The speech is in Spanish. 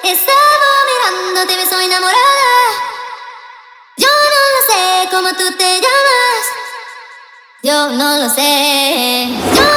Estaba mirando, te beso enamorada. Yo no lo sé cómo tú te llamas. Yo no lo sé.